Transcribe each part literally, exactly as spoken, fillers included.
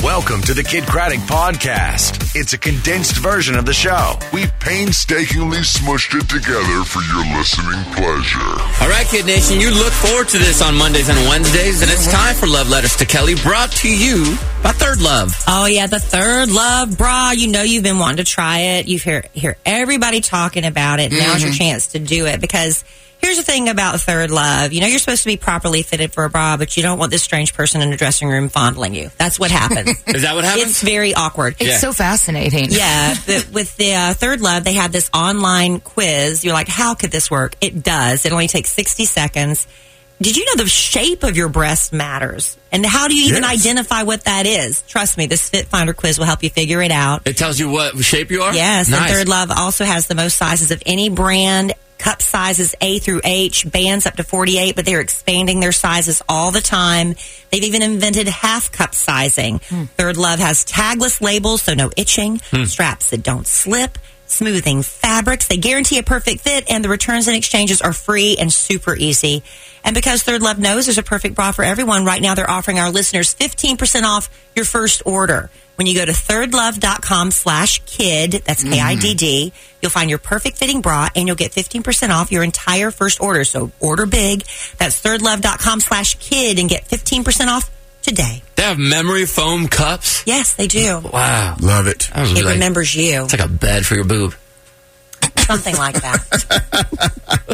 Welcome to the Kid Craddock Podcast. It's a condensed version of the show. We've painstakingly smushed it together for your listening pleasure. All right, Kid Nation, you look forward to this on Mondays and Wednesdays, and it's time for Love Letters to Kelly, brought to you by Third Love. Oh, yeah, the Third Love bra. You know you've been wanting to try it. You hear, hear everybody talking about it. Mm-hmm. Now's your chance to do it, because here's the thing about Third Love. You know, you're supposed to be properly fitted for a bra, but you don't want this strange person in the dressing room fondling you. That's what happens. Is that what happens? It's very awkward. It's yeah. so fascinating. Yeah. The, with the uh, Third Love, they have this online quiz. You're like, how could this work? It does. It only takes sixty seconds. Did you know the shape of your breast matters? And how do you even yes. identify what that is? Trust me, this Fit Finder quiz will help you figure it out. It tells you what shape you are? Yes. Nice. And Third Love also has the most sizes of any brand. Cup sizes A through H, bands up to forty-eight, but they're expanding their sizes all the time. They've even invented half cup sizing. Hmm. Third Love has tagless labels, so no itching, hmm. straps that don't slip, smoothing fabrics. They guarantee a perfect fit, and the returns and exchanges are free and super easy. And because Third Love knows there's a perfect bra for everyone, right now they're offering our listeners fifteen percent off your first order. When you go to thirdlove.com slash kid, that's K I D D, you'll find your perfect fitting bra, and you'll get fifteen percent off your entire first order. So order big. That's thirdlove.com slash kid and get fifteen percent off today. They have memory foam cups? Yes, they do. Wow. Love it. It like, remembers you. It's like a bed for your boob. Something like that.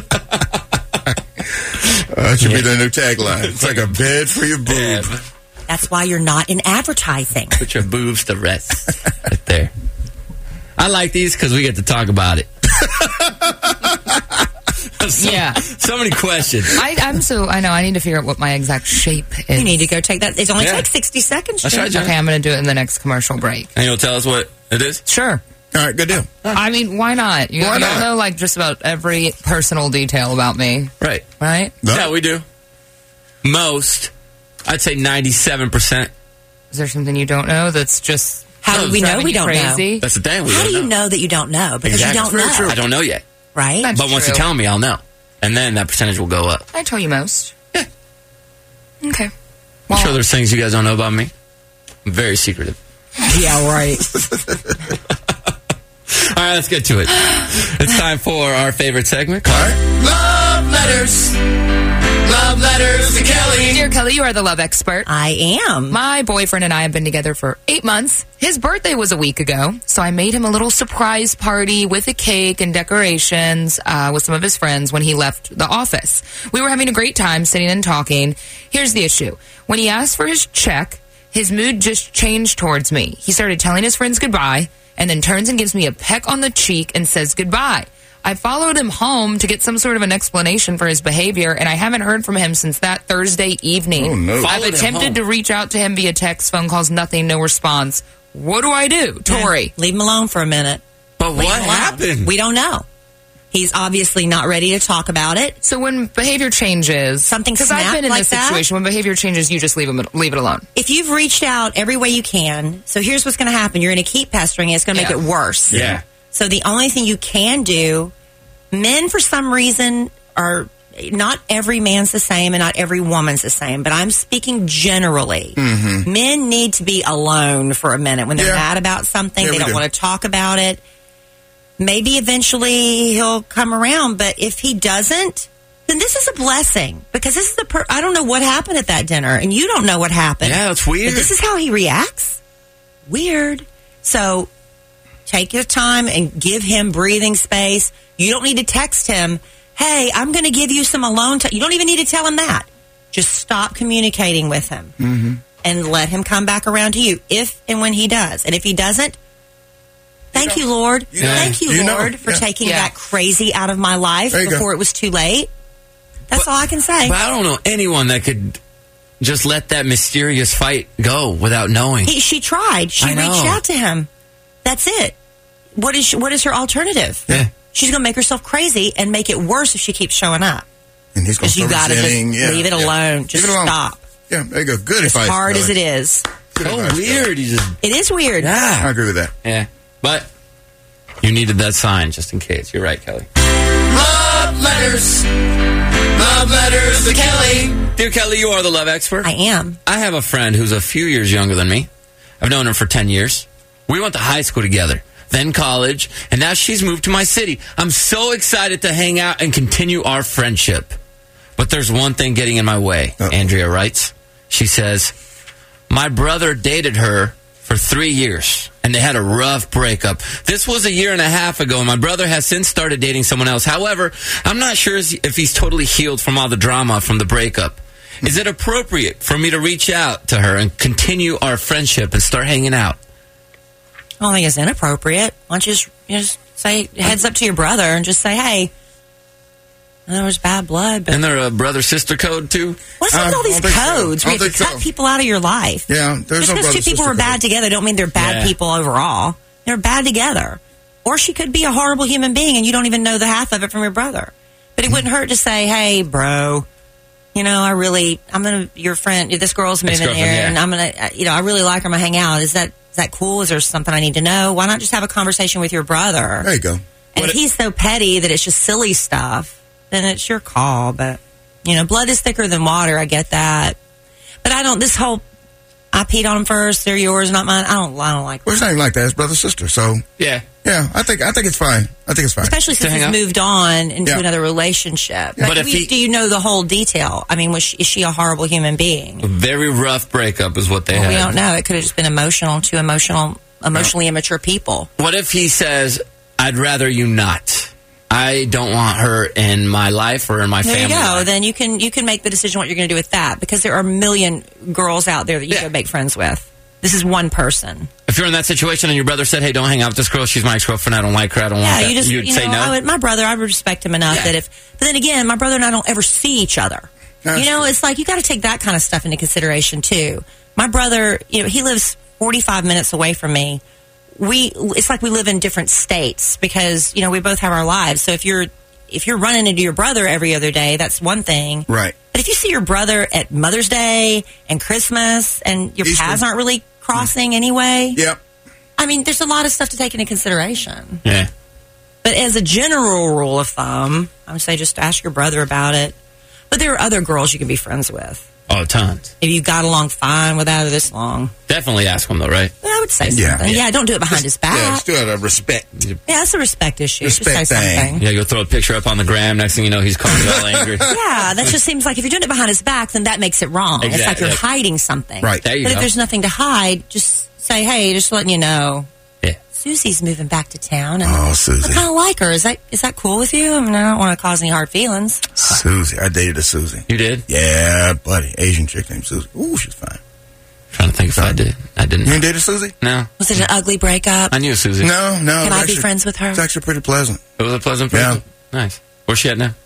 uh, that should yeah. be the new tagline. It's like a bed for your boob. Yeah. That's why you're not in advertising. Put your boobs to rest right there. I like these because we get to talk about it. so, yeah. So many questions. I, I'm so, I know, I need to figure out what my exact shape is. You need to go take that. It only yeah. takes sixty seconds. That's right, okay, I'm going to do it in the next commercial break. And you'll tell us what it is? Sure. All right, good deal. I mean, why not? You, why you not? know, like, just about every personal detail about me. Right. Right? No. Yeah, we do. Most. I'd say ninety-seven percent. Is there something you don't know that's just How do we know we don't crazy? know? That's the thing. We How don't do you know. know that you don't know? Because exactly. you don't know. I don't know yet. Right? That's but once true. you tell me, I'll know. And then that percentage will go up. I tell you most. Yeah. Okay. Well, I'm sure there's things you guys don't know about me. I'm very secretive. Yeah, right. All right, let's get to it. It's time for our favorite segment. All right. Love Letters. Love Letters to Kelly. Dear Kelly, you are the love expert. I am. My boyfriend and I have been together for eight months. His birthday was a week ago, so I made him a little surprise party with a cake and decorations uh, with some of his friends when he left the office. We were having a great time sitting and talking. Here's the issue. When he asked for his check, his mood just changed towards me. He started telling his friends goodbye, and then turns and gives me a peck on the cheek and says goodbye. I followed him home to get some sort of an explanation for his behavior, and I haven't heard from him since that Thursday evening. Oh, no. I've Followed attempted to reach out to him via text, phone calls, nothing, no response. What do I do, Tori? Yeah, leave him alone for a minute. But Leave what him alone. happened? We don't know. He's obviously not ready to talk about it. So when behavior changes, Something because I've snapped been in like this that? situation, when behavior changes, you just leave him, leave it alone. If you've reached out every way you can, so here's what's going to happen. You're going to keep pestering it. It's going to make Yeah. it worse. Yeah. So the only thing you can do, men for some reason are, not every man's the same and not every woman's the same, but I'm speaking generally. Mm-hmm. Men need to be alone for a minute. When they're Yeah. mad about something, Yeah, they we don't do. want to talk about it. Maybe eventually he'll come around, but if he doesn't, then this is a blessing, because this is the per- I don't know what happened at that dinner, and you don't know what happened. Yeah, it's weird. But this is how he reacts. Weird. So take your time and give him breathing space. You don't need to text him, hey, I'm going to give you some alone time. You don't even need to tell him that. Just stop communicating with him Mm-hmm. and let him come back around to you if and when he does. And if he doesn't, thank you, Lord. You know. Thank you, You know. Lord, for Yeah. taking Yeah. that crazy out of my life There you before go. it was too late. That's But- all I can say. But I don't know anyone that could just let that mysterious fight go without knowing. He, she tried. She I reached know. out to him. That's it. What is she, what is her alternative? Yeah. She's going to make herself crazy and make it worse if she keeps showing up. And he's going Because to you start got to just resenting. Yeah, leave it yeah. alone. Just Leave it alone. stop. Yeah, there you go. Good As advice. hard as Kelly. it is. Good So advice, Kelly. weird. You just It is weird. I yeah. agree with that. Yeah. But you needed that sign just in case. You're right, Kelly. Love letters. Love letters to Kelly. Dear Kelly, you are the love expert. I am. I have a friend who's a few years younger than me. I've known her for ten years. We went to high school together, then college, and now she's moved to my city. I'm so excited to hang out and continue our friendship. But there's one thing getting in my way, Uh-oh. Andrea writes. She says, my brother dated her for three years, and they had a rough breakup. This was a year and a half ago, and my brother has since started dating someone else. However, I'm not sure if he's totally healed from all the drama from the breakup. Is it appropriate for me to reach out to her and continue our friendship and start hanging out? I don't think it's inappropriate. Why don't you just, you just say, heads up to your brother and just say, hey, there was bad blood. But Isn't there a brother-sister code, too? What's with Uh, all these codes so. where you have to cut so. people out of your life? Yeah, there's Just no because two people brother-sister are bad code. together don't mean they're bad Yeah. people overall. They're bad together. Or she could be a horrible human being and you don't even know the half of it from your brother. But it wouldn't hurt to say, hey, bro, you know, I really, I'm going to, your friend, this girl's moving here, Ex-girlfriend, yeah. and I'm going to, you know, I really like her, I'm going to hang out. Is that, is that cool? Is there something I need to know? Why not just have a conversation with your brother? There you go. And if he's so petty that it's just silly stuff, then it's your call. But, you know, blood is thicker than water. I get that. But I don't, this whole, I peed on them first, they're yours, not mine. I don't, I don't like that. Well, it's not even like that. It's brother sister. So Yeah. yeah, I think I think it's fine. I think it's fine. Especially since hang he's out? moved on into Yeah. another relationship. But But if we, he- do you know the whole detail? I mean, was she, is she a horrible human being? A very rough breakup is what they Well, had. we don't know. It could have just been emotional, two emotional, emotionally immature people. What if he says, I'd rather you not? I don't want her in my life or in my There family you go. life. Then you can you can make the decision what you're going to do with that, because there are a million girls out there that you Yeah. can make friends with. This is one person. If you're in that situation and your brother said, hey, don't hang out with this girl, she's my ex-girlfriend, I don't like her, I don't Yeah, want that, you just you'd you say know, no? I would, my brother, I would respect him enough Yeah. that if. But then again, my brother and I don't ever see each other. That's you know, true. it's like you got to take that kind of stuff into consideration too. My brother, you know, he lives forty-five minutes away from me. We, it's like we live in different states because you know we both have our lives. So if you're if you're running into your brother every other day, that's one thing. Right. But if you see your brother at Mother's Day and Christmas and your Easter. paths aren't really crossing anyway, Yep. I mean, there's a lot of stuff to take into consideration. Yeah. But as a general rule of thumb, I would say just ask your brother about it. But there are other girls you can be friends with. Oh, tons. If you got along fine without her this long, Definitely ask him, though, right? then I would say Yeah. something. Yeah, don't do it behind his back. Yeah, still out of respect. Yeah, that's a respect issue. Respect just say thing. something. Yeah, go throw a picture up on the gram. Next thing you know, he's calling you all angry. Yeah, that just seems like if you're doing it behind his back, then that makes it wrong. It's like Exactly. you're hiding something. Right. There you but go. if there's nothing to hide, just say, hey, just letting you know, Yeah. Susie's moving back to town. And Oh, I Susie. kind of like her. Is that is that cool with you? I mean, I don't want to cause any hard feelings. Susie. I dated a Susie. You did? Yeah, buddy. Asian chick named Susie. Ooh, she's fine. Trying to think if I did. I didn't. You ain't dated Susie? No. Was it an ugly breakup? I knew Susie. No, no. Can it's I be actually- friends with her? It's actually pretty pleasant. It was a pleasant Yeah. person. Nice. Where's she at now?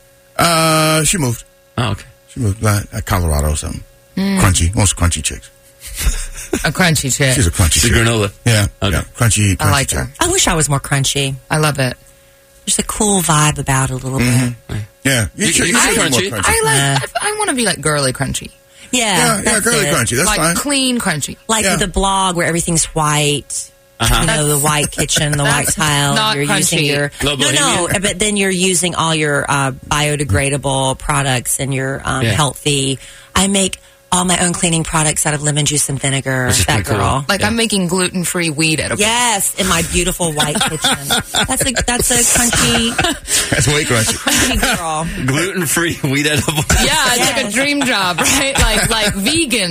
Uh, she moved. Oh, okay. She moved like uh, Colorado or something. Hmm. Crunchy. Most crunchy chicks. A crunchy chick. She's a crunchy She's a chick. granola. Yeah. Okay. yeah. Crunchy, crunchy I like chick. her. I wish I was more crunchy. I love it. There's a cool vibe about it a little Mm-hmm. bit. Yeah. You, You- should, you you can should be crunchy. more crunchy. I like. Nah. I, I want to be like girly crunchy, Yeah, yeah, yeah, that's girly it. crunchy. That's like fine. clean crunchy. Like Yeah. the blog where everything's white. Uh-huh. You know, the white kitchen, the white That's tile. not you're using crunchy. your Low no, no, bohemian. but then you're using all your uh, biodegradable products and your um, Yeah. healthy. I make all my own cleaning products out of lemon juice and vinegar. Which is That pretty cool. girl. Like Yeah. I'm making gluten free weed edibles. Yes, in my beautiful white kitchen. That's a that's a crunchy, That's way crunchy. crunchy girl. Gluten-free wheat edible. Yeah, it's like a Yes. dream job, right? Like like vegan,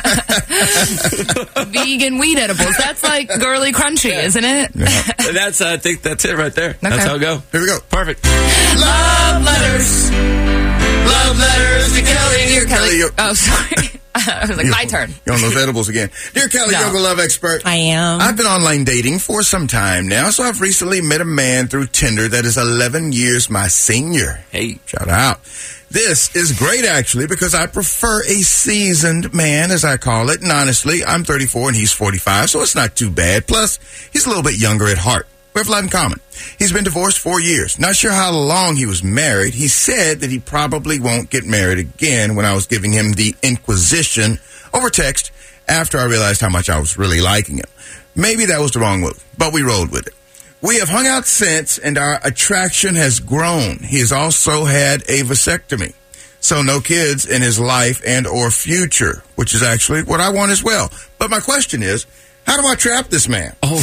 vegan weed edibles. That's like girly crunchy, isn't it? That's, I think that's it right there. That's Okay. how it go. Here we go. Perfect. Love letters, love letters to Kelly. Dear Kelly, Kelly. you're- Oh, sorry. I was like, my turn. You're on those edibles again. Dear Kelly, No. yoga love expert. I am. I've been online dating for some time now, so I've recently met a man through Tinder that is eleven years my senior. Hey. Shout out. This is great, actually, because I prefer a seasoned man, as I call it. And honestly, I'm thirty-four and he's forty-five, so it's not too bad. Plus, he's a little bit younger at heart. We have a lot in common. He's been divorced four years. Not sure how long he was married. He said that he probably won't get married again when I was giving him the inquisition over text after I realized how much I was really liking him. Maybe that was the wrong move, but we rolled with it. We have hung out since, and our attraction has grown. He has also had a vasectomy, so no kids in his life and or future, which is actually what I want as well. But my question is, How do I trap this man? Oh,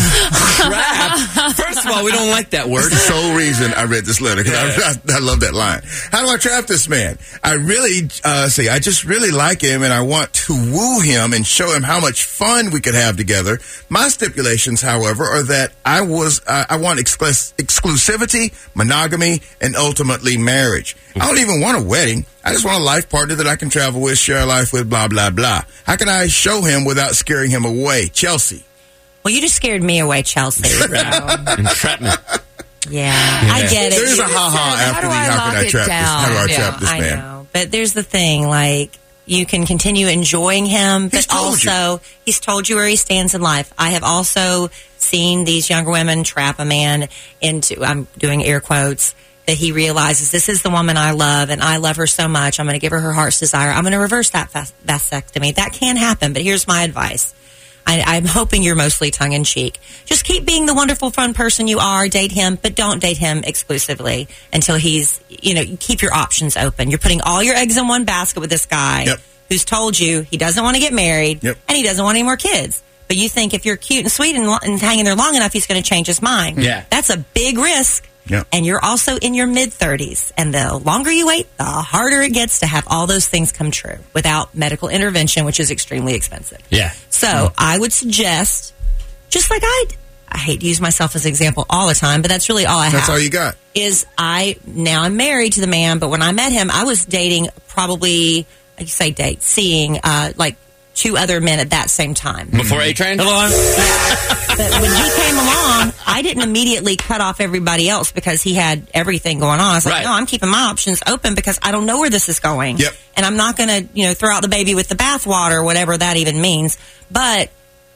trap. First of all, we don't like that word. That's the sole reason I read this letter, because I, I, I love that line. How do I trap this man? I really, uh, say, I just really like him, and I want to woo him and show him how much fun we could have together. My stipulations, however, are that I was, uh, I want exclus- exclusivity, monogamy, and ultimately marriage. I don't even want a wedding. I just want a life partner that I can travel with, share life with, blah, blah, blah. How can I show him without scaring him away? Chelsea. Well, you just scared me away, Chelsea. So. Entrapment. Yeah, yeah, I get it. There's you a ha-ha said, after how the I how can I lock trap it this? How do I down? trap this I man? know. But there's the thing, like, you can continue enjoying him, He's but told you. also he's told you where he stands in life. I have also seen these younger women trap a man into, I'm doing air quotes, that he realizes this is the woman I love and I love her so much. I'm going to give her her heart's desire. I'm going to reverse that vas- vasectomy. That can happen, but here's my advice. I, I'm hoping you're mostly tongue-in-cheek. Just keep being the wonderful, fun person you are. Date him, but don't date him exclusively until he's, you know, keep your options open. You're putting all your eggs in one basket with this guy Yep. who's told you he doesn't want to get married Yep. and he doesn't want any more kids. But you think if you're cute and sweet and, lo- and hanging there long enough, he's going to change his mind. Yeah. That's a big risk. Yep. And you're also in your mid-thirties. And the longer you wait, the harder it gets to have all those things come true without medical intervention, which is extremely expensive. Yeah. So I would suggest, just like I, I hate to use myself as an example all the time, but that's really all I have. That's all you got. Is I, now I'm married to the man, but when I met him, I was dating probably, like you say date, seeing, uh, like two other men at that same time. Before A-Train? Hello. But when he came along, I didn't immediately cut off everybody else because he had everything going on. I was like, Right. no, I'm keeping my options open because I don't know where this is going. Yep. And I'm not going to, you know, throw out the baby with the bathwater, whatever that even means. But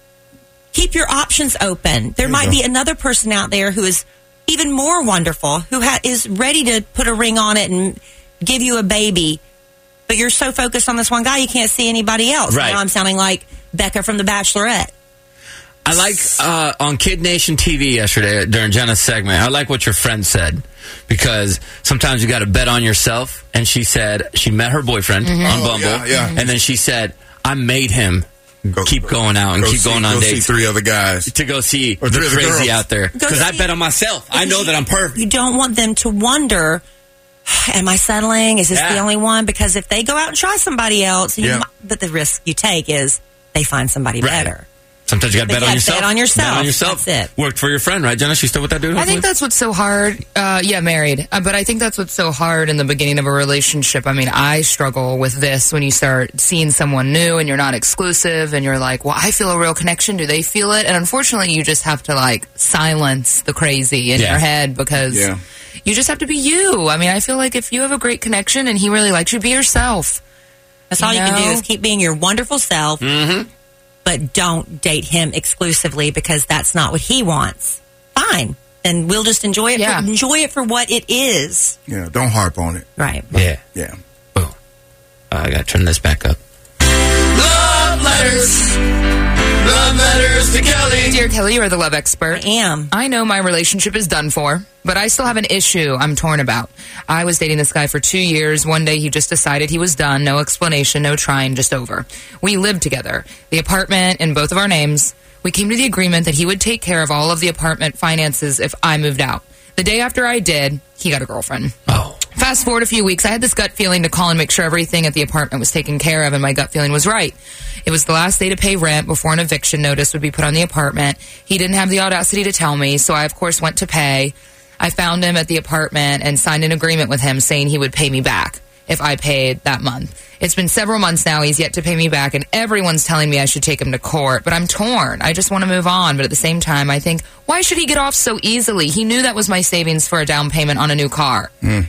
keep your options open. There might be another person out there who is even more wonderful, who ha- is ready to put a ring on it and give you a baby. But you're so focused on this one guy, you can't see anybody else. Right. Now I'm sounding like Becca from The Bachelorette. I like uh, on Kid Nation T V yesterday during Jenna's segment, I like what your friend said, because sometimes you got to bet on yourself. And she said she met her boyfriend on Oh, Bumble, yeah, yeah. and then she said, I made him Go- keep going out and go keep see- going on go dates see three other guys. to go see Or the three other crazy girls. out there. Go Because I see- bet on myself. I know that I'm perfect. You don't want them to wonder, am I settling? Is this Yeah. the only one? Because if they go out and try somebody else, you Yeah. might, but the risk you take is they find somebody Right. better. Sometimes you got to But bet yeah, on yourself. bet on yourself. Bet on yourself. That's it. Worked for your friend, right, Jenna? She's still with that dude? I think hopefully? that's what's so hard. Uh, yeah, married. Uh, but I think that's what's so hard in the beginning of a relationship. I mean, I struggle with this when you start seeing someone new and you're not exclusive and you're like, well, I feel a real connection. Do they feel it? And unfortunately, you just have to like silence the crazy in Yeah. your head because Yeah. you just have to be you. I mean, I feel like if you have a great connection and he really likes you, be yourself. That's all you can do No. is keep being your wonderful self, Mm-hmm. but don't date him exclusively because that's not what he wants. Fine. Then we'll just enjoy it. Yeah. For, enjoy it for what it is. Yeah, don't harp on it. Right. Yeah. Yeah. Boom. Uh, I got to turn this back up. Love letters. Love letters to Kelly. Dear Kelly, you are the love expert. I am. I know my relationship is done for, but I still have an issue I'm torn about. I was dating this guy for two years. One day he just decided he was done. No explanation, no trying, just over. We lived together. The apartment in both of our names. We came to the agreement that he would take care of all of the apartment finances if I moved out. The day after I did, he got a girlfriend. Oh. Fast forward a few weeks, I had this gut feeling to call and make sure everything at the apartment was taken care of, and my gut feeling was right. It was the last day to pay rent before an eviction notice would be put on the apartment. He didn't have the audacity to tell me, so I, of course, went to pay. I found him at the apartment and signed an agreement with him saying he would pay me back if I paid that month. It's been several months now. He's yet to pay me back, and everyone's telling me I should take him to court, but I'm torn. I just want to move on, but at the same time, I think, why should he get off so easily? He knew that was my savings for a down payment on a new car. Mm.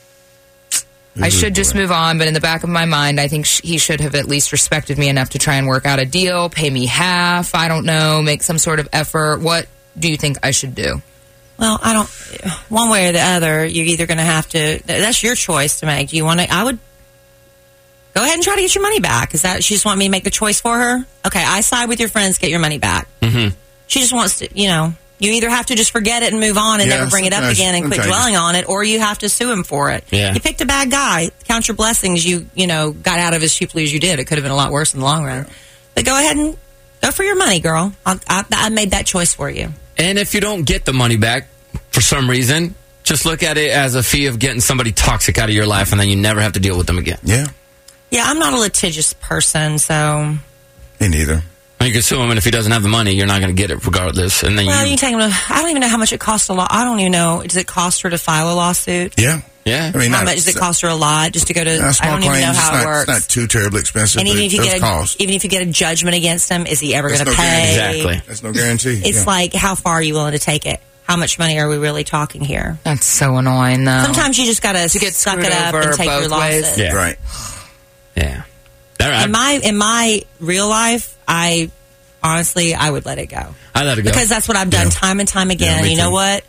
I should just move on, but in the back of my mind, I think sh- he should have at least respected me enough to try and work out a deal, pay me half, I don't know, make some sort of effort. What do you think I should do? Well, I don't. One way or the other, you're either going to have to. That's your choice to make. Do you want to? I would go ahead and try to get your money back. Is that she just want me to make the choice for her? Okay, I side with your friends. Get your money back. Mm-hmm. She just wants to. You know, you either have to just forget it and move on and Yeah, never bring it up sometimes- again and quit sometimes. dwelling on it, or you have to sue him for it. Yeah. You picked a bad guy. Count your blessings. You you know got out of as cheaply as you did. It could have been a lot worse in the long run. But go ahead and Go for your money, girl. I, I, I made that choice for you. And if you don't get the money back for some reason, just look at it as a fee of getting somebody toxic out of your life, and then you never have to deal with them again. Yeah. Yeah, I'm not a litigious person, so... Me neither. And you can sue him, and if he doesn't have the money, you're not going to get it regardless. And then Well, you... you take him to... I don't even know how much it costs a law. I don't even know. Does it cost her to file a lawsuit? Yeah. Yeah. I mean, How not, much does it cost her a lot just to go to... not I small don't even know claims, how it's it not, works. It's not too terribly expensive, And but even it if you does get a, cost. even if you get a judgment against him, is he ever going to There's no pay? guarantee. Exactly. There's no guarantee. It's yeah. like, how far are you willing to take it? How much money are we really talking here? That's so annoying, though. Sometimes you just got to get suck it screwed up over and take your both ways. losses. Yeah. Right. Yeah. All right. In my in my real life, I honestly I would let it go I let it go. because that's what I've done Yeah. time and time Yeah, again. me you know too. what?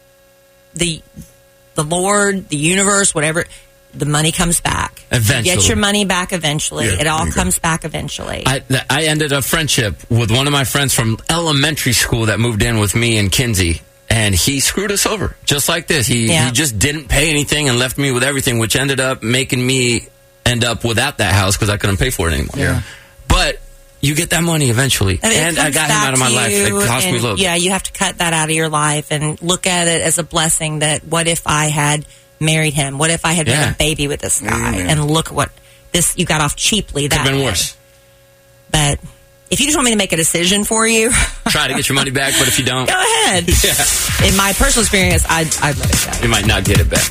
The the Lord, the universe, whatever, the money comes back. Eventually. You get your money back eventually. Yeah, it all there you go. comes back eventually. I, th- I ended a friendship with one of my friends from elementary school that moved in with me and Kinsey, and he screwed us over just like this. He, Yeah. he just didn't pay anything and left me with everything, which ended up making me end up without that house because I couldn't pay for it anymore. Yeah. But you get that money eventually, And, it and I comes got him back out of my to life. you, It cost me a and, little. Yeah, you have to cut that out of your life and look at it as a blessing. That what if I had married him? What if I had Yeah. been a baby with this guy? Amen. And look what this you got off cheaply. That Could have been way. worse. But if you just want me to make a decision for you, Try to get your money back, but if you don't, go ahead. yeah, In my personal experience, I'd, I'd let it go. you might not get it back.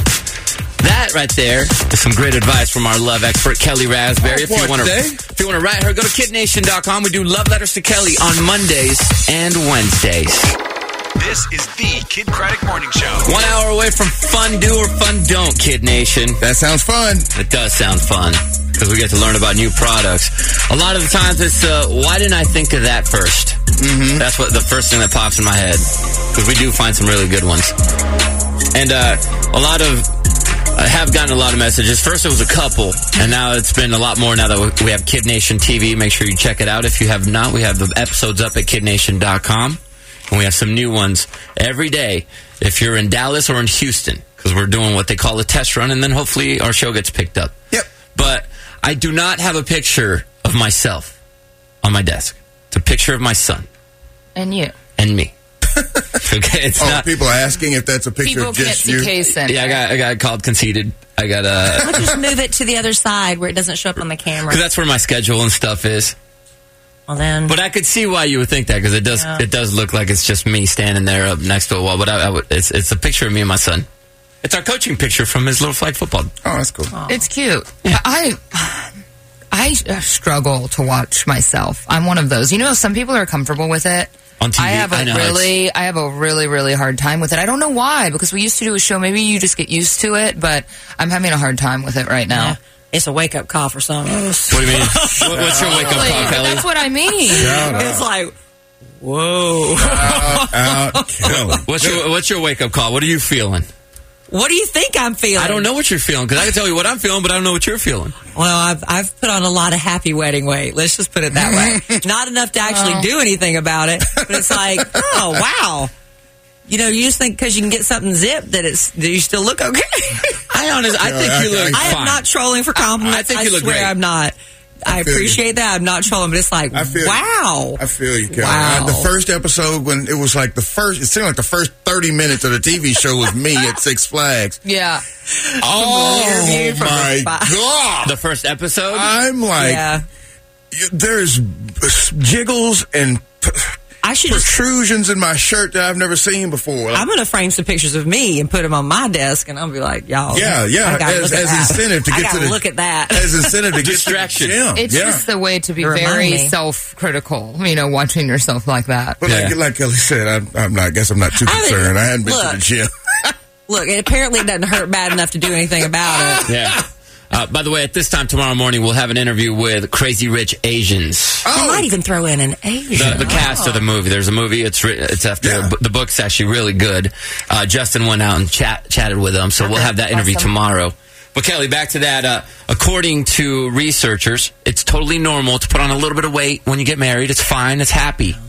That right there is some great advice from our love expert, Kelly Raspberry. Oh, if you boy, want to today. if you want to write her, go to kid nation dot com. We do love letters to Kelly on Mondays and Wednesdays. This is the Kid Craddock Morning Show. One hour away from fun do or fun don't, Kid Nation. That sounds fun. It does sound fun because we get to learn about new products. A lot of the times it's, uh, why didn't I think of that first? Mm-hmm. That's what the first thing that pops in my head because we do find some really good ones. And uh, a lot of, I have gotten a lot of messages. First it was a couple, and now it's been a lot more now that we have Kid Nation T V. Make sure you check it out. If you have not, we have the episodes up at kid nation dot com. And we have some new ones every day if you're in Dallas or in Houston, because we're doing what they call a test run, and then hopefully our show gets picked up. Yep. But I do not have a picture of myself on my desk. It's a picture of my son And you. and me. Okay, it's Oh, not. people are asking if that's a picture People of can't just see you. Kaysen. Yeah, I got I got called conceited. I got uh, Why don't you just move it to the other side where it doesn't show up on the camera? because that's where my schedule and stuff is. Well, then. But I could see why you would think that because it does Yeah. it does look like it's just me standing there up next to a wall. But I, I would, it's it's a picture of me and my son. It's our coaching picture from his little flag football. Oh, that's cool. It's cute. I I struggle to watch myself. I'm one of those. You know, some people are comfortable with it. On T V, I have a I know, really, I have a really, really hard time with it. I don't know why, because we used to do a show. Maybe you just get used to it, but I'm having a hard time with it right now. Yeah. It's a wake up call for some of us. What do you mean? what, what's your wake up Really, call, but Kelly? that's what I mean. Shout out. It's like, whoa. Out, out, Kelly. What's your what's your wake up call? What are you feeling? What do you think I'm feeling? I don't know what you're feeling because I can tell you what I'm feeling, but I don't know what you're feeling. Well, I've I've put on a lot of happy wedding weight. Let's just put it that way. Not enough to actually Oh. do anything about it, but it's like, oh wow. You know, you just think because you can get something zipped that it's that you still look okay. I honestly, I think you look I fine. am not trolling for compliments. I think you look swear great. I'm not. I, feel appreciate you. that. I'm not trolling, but it's like, I feel you. wow. I feel you, Kelly. Wow. Uh, the first episode when it was like the first, it seemed like the first thirty minutes of the T V show was me at Six Flags. Yeah. Oh interview from my the spot. god! The first episode. I'm like, Yeah. y- there's jiggles and p- I should just. protrusions in my shirt that I've never seen before. Like, I'm going to frame some pictures of me and put them on my desk, and I'll be like, y'all. Yeah, yeah, I gotta as- look at as that. incentive to I get to gotta the- look at that. as incentive to get Distraction. to the gym. It's yeah. just the way to be To remind very me. self-critical, you know, watching yourself like that. But like, Yeah. like Kelly said, I'm, I'm not. I guess I'm not too I mean, concerned. I hadn't been to look. the gym. Look, it apparently doesn't hurt bad enough to do anything about it. Yeah. Uh, by the way, at this time tomorrow morning, we'll have an interview with Crazy Rich Asians. I might even throw in an Asian. The, the cast of the movie. There's a movie. It's writ- it's after Yeah. the book's actually really good. Uh, Justin went out and chat, chatted with them, so we'll have that interview Awesome. tomorrow. But Kelly, back to that. Uh, according to researchers, it's totally normal to put on a little bit of weight when you get married. It's fine. It's happy.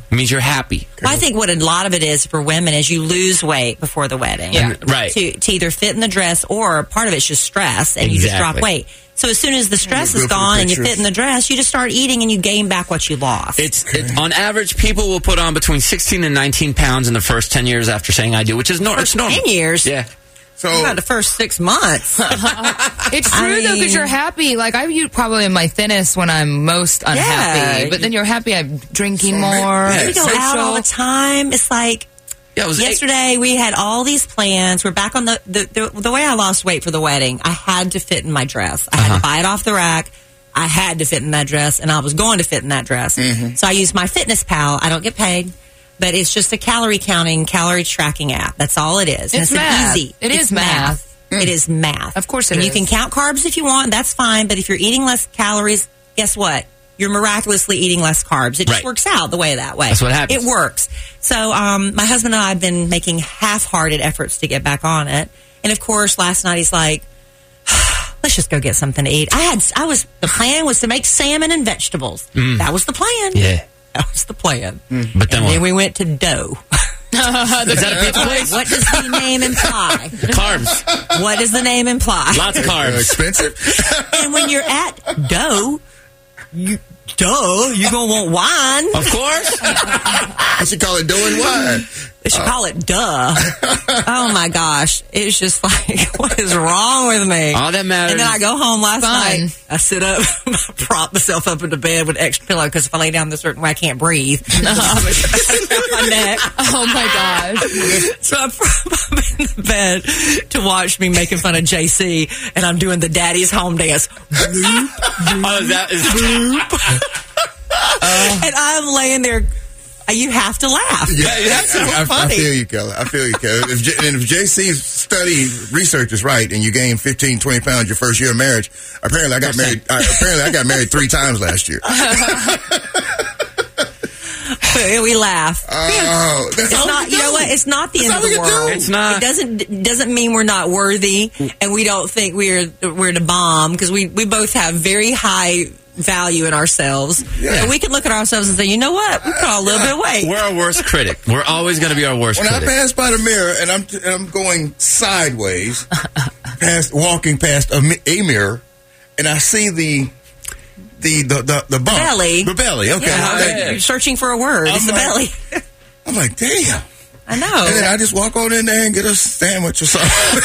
It means you're happy. Well, I think what a lot of it is for women is you lose weight before the wedding. Yeah. Right. To, to either fit in the dress, or part of it's just stress and you just drop Exactly. weight. So as soon as the stress Good is for the gone and you pictures. fit in the dress, you just start eating and you gain back what you lost. It's it, on average, people will put on between sixteen and nineteen pounds in the first ten years after saying I do, which is nor- it's normal. ten years. Yeah. So About the first six months. It's true, I though, because mean- you're happy. Like, I you probably am my thinnest when I'm most unhappy. Yeah. But then you're happy I'm drinking So more. maybe- we go social. out all the time. It's like Yeah, it was yesterday we had all these plans. We're back on the, the, the, the way I lost weight for the wedding. I had to fit in my dress. I had Uh-huh. to buy it off the rack. I had to fit in that dress, and I was going to fit in that dress. So I used my Fitness Pal. I don't get paid, but it's just a calorie counting, calorie tracking app. That's all it is. And It's it's math. an easy. It it's is math. It is math. Of course it and you is. can count carbs if you want. That's fine. But if you're eating less calories, guess what? You're miraculously eating less carbs. It just Right. works out the way that way. That's what happens. It works. So um, my husband and I have been making half-hearted efforts to get back on it. And of course, last night he's like, let's just go get something to eat. I had, I was, the plan was to make salmon and vegetables. That was the plan. Yeah. That was the plan. But then And then what? we went to dough. Is that a pizza place? What does the name imply? Carbs. What does the name imply? Lots of uh, carbs. expensive. And when you're at dough, you, duh, you're going to want wine. Of course. I should call it doing wine. They should call it duh. Oh my gosh. It's just like, what is wrong with me? All that matters. And then I go home last Fun. night. I sit up, prop myself up in the bed with an extra pillow because if I lay down this certain way, I can't breathe. my neck. Oh, my gosh. So I prop up in the bed to watch me making fun of J C, and I'm doing the daddy's home dance. Oh, that is. And I'm laying there. You have to laugh. Yeah, That's so I, I, I funny. feel you, Kelly. I feel you, Kelly. If, J- and if J C's study research is right, and you gain fifteen, twenty pounds your first year of marriage, apparently I got married. Uh, apparently I got married three times last year. We laugh. Oh, that's It's all not. we You know do. what? It's not the That's end of all the we can world. do. It's not. It doesn't doesn't mean we're not worthy, and we don't think we're we're the bomb because we we both have very high value in ourselves. Yeah. And we can look at ourselves and say, you know what? We put on a little bit of weight. We're our worst critic. We're always going to be our worst When I critic. pass by the mirror and I'm and I'm going sideways, past walking past a, mi- a mirror, and I see the the the the, the bump, belly. the belly. Okay, Yeah, That- you're searching for a word. I'm it's the like- belly. I'm like, damn. I know. And then I just walk on in there and get a sandwich or something.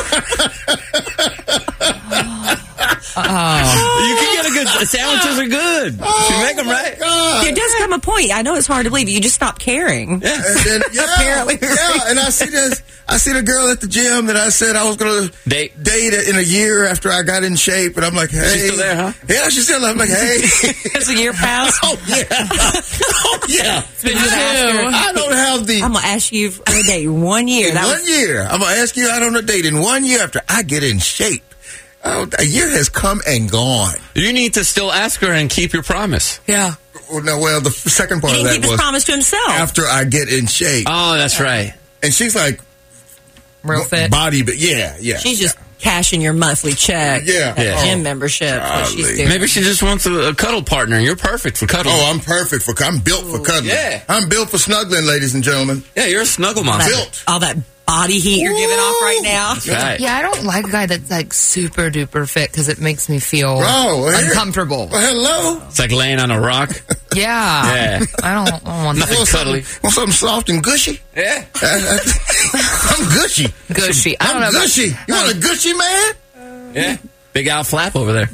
You can get a good. Sandwiches are good. You make them right. God. There does come a point. I know it's hard to believe. You just stop caring. And then, yeah, Apparently. yeah. And I see this. I see the girl at the gym that I said I was going to Date. date in a year after I got in shape, and I'm like, hey, She's still there, huh? Yeah, she's still there. I'm like, hey. As a year passed, Oh yeah, oh yeah. been two. I don't have the I'm gonna ask you for a date one year. in That one was, year. I'm gonna ask you out on a date in one year after I get in shape. Oh, a year has come and gone. You need to still ask her and keep your promise. yeah. Well, no, well, the second part He of didn't that keep his was promise to himself. after I get in shape, Oh, that's right. and she's like Real fit. body, but yeah, yeah. She's just cashing your monthly check. Yeah. At Yeah. gym membership. That's what she's Golly. doing. Maybe she just wants a, a cuddle partner. You're perfect for cuddling. Oh, I'm perfect for. I'm built for cuddling. yeah. I'm built for snuggling, ladies and gentlemen. Yeah, you're a snuggle monster. Built. all that body heat you're giving off right now. That's right. Yeah, I don't like a guy that's like super duper fit because it makes me feel Oh, well, here- uncomfortable. Well, hello. It's like laying on a rock. Yeah. Yeah. I don't, I don't want Nothing that. cuddly. Want something soft and gushy? Yeah. I'm gushy. Gushy. I don't know I'm about- gushy. You want a gushy man? Yeah. Big Al Flap over there.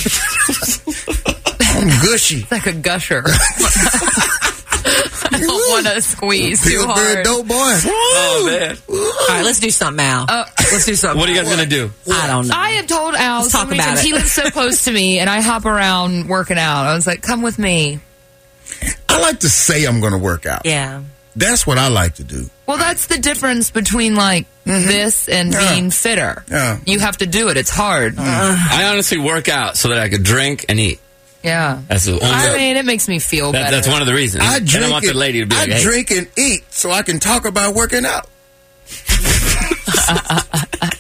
I'm gushy. like a gusher. I don't want to squeeze too Pillsbury hard. dope boy. Oh, man. All right, let's do something, Al. Uh, let's do something. What are you guys going to do? I don't know. I have told Al Let's so talk many about times it. he lives so close to me, and I hop around working out. I was like, "Come with me." I like to say I'm going to work out. yeah. That's what I like to do. Well, that's the difference between like this and Yeah. being fitter. Yeah. You have to do it. It's hard. I honestly work out so that I could drink and eat. Yeah. That's the only. I mean, it makes me feel that, better. that's one of the reasons. I and drink I want and, the lady to be I like, hey. drink and eat so I can talk about working out.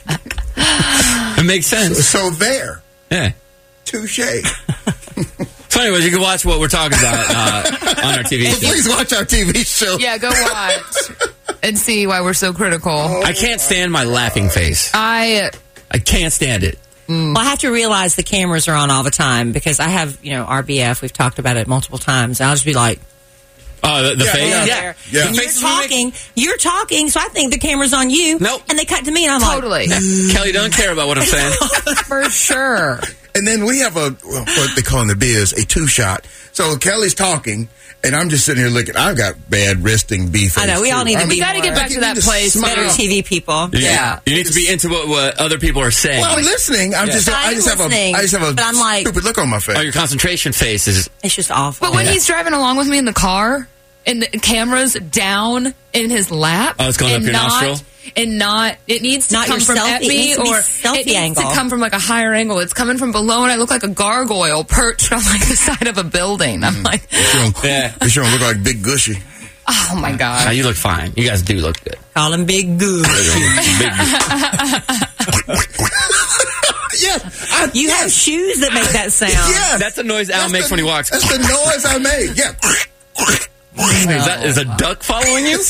It makes sense. So there. Yeah. Touche. So anyways, you can watch what we're talking about uh, on our T V So show. please watch our T V show. Yeah, go watch and see why we're so critical. I can't stand my laughing face. I I can't stand it. Well, I have to realize the cameras are on all the time because I have, you know, R B F. We've talked about it multiple times. I'll just be like, Oh, the, the Yeah, face? yeah. there. Yeah. And you're Faces we make- talking, you're talking, so I think the camera's on you. Nope. And they cut to me, and I'm totally, Kelly doesn't care about what I'm saying. for sure. And then we have a, well, what they call in the biz, a two-shot. So Kelly's talking, and I'm just sitting here looking. I've got bad resting B face. I know, we all too. need to I be mean, We got to get more- back to that need to place. smile. better T V people. You- Yeah. You need to be into what, what other people are saying. Well, I'm listening. I'm Yeah. just, I I'm just have a, listening, I just have a but I'm like- stupid look on my face. oh, your concentration face is... It's just awful. But when Yeah. he's driving along with me in the car, and the camera's down in his lap, Oh, it's going and up your not, nostril? and not. It needs to Not come your from selfie. at It me, needs to be or selfie it needs angle. to come from like a higher angle. It's coming from below, and I look like a gargoyle perched on like the side of a building. I'm like, You don't, Yeah. you don't look like Big Gushy. oh my Now, god. you look fine. You guys do look good. Call him Big Goo. Big- Yeah, I, You have shoes that make that sound. yeah. That's the noise Al That's makes the- when he walks. That's the noise I made. Yeah. Is, that, is a duck following you?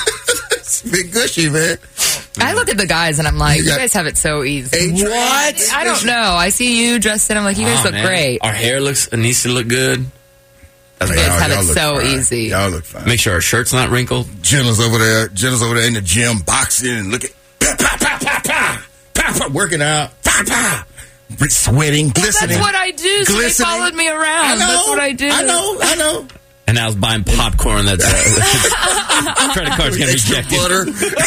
Big Gushy, man. I look at the guys and I'm like, You you got- guys have it so easy. A-Train. What? I don't know. I see you, Justin. I'm like, you guys Oh, look man. great. Our hair looks it needs to look good. That's You guys right. have y'all it look so fine. easy. Y'all look fine. Make sure our shirt's not wrinkled. Jenna's over there. Jenna's over there in the gym boxing and look at pa, pa, pa, pa, pa, pa, pa, working out. Pa, pa. Sweating, glistening. That's what I do. So they Glistening. followed me around. I know, That's what I do. I know. I know. And I was buying popcorn that's uh, credit card's gonna Extra reject it. butter.